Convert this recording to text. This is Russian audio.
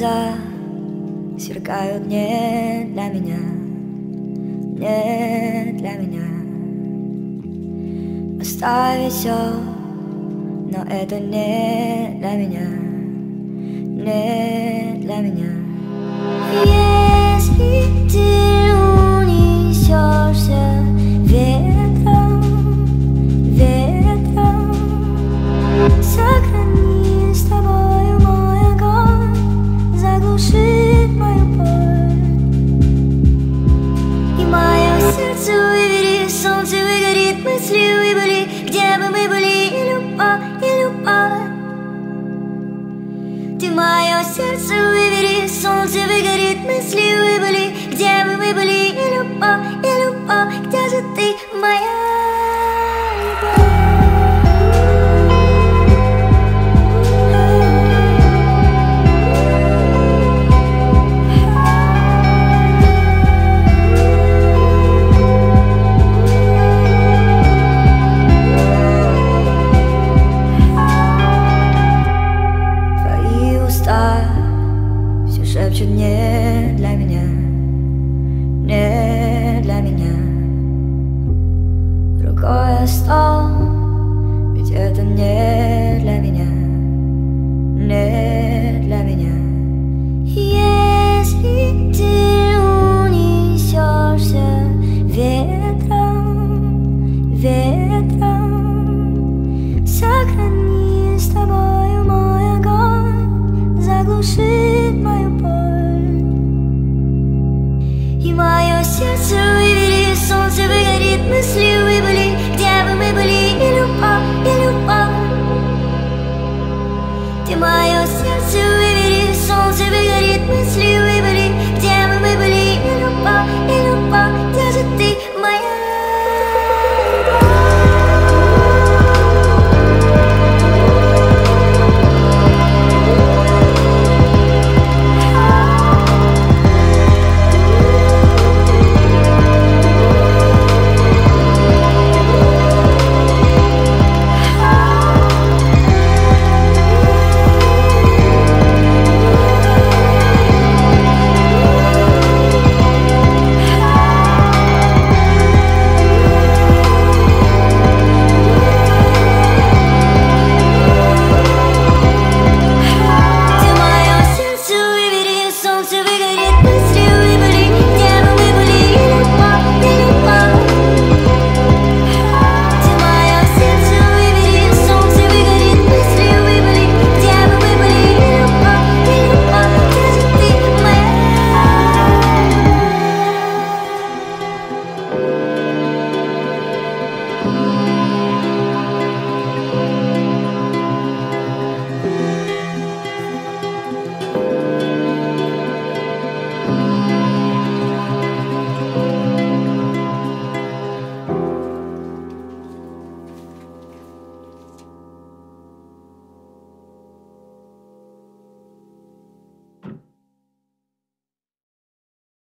глаза сверкают не для меня, не для меня. Оставить все, но это не для меня, не для меня. Если ты унесешься ветром, ветром, сохрани с тобою мой огонь, заглушит мою боль. И мое сердце вывери, солнце выгорит, мысли выбыли, где бы мы были, и любовь, и любовь. Ты мое сердце выбери, солнце выгорит, мысли выбыли, где бы мы были, и любовь, где же ты, моя любовь? Твои уста все шепчут не для меня, не для меня. Рукой о стол, ведь это не для меня, не для меня. Если ты унесешься ветром, ветром, сохрани с тобою мой огонь, заглушит мою боль. И мое сердце вывери, солнце выгорит, мысли выбыли, где бы мы были, и любовь, и любовь. Ты мое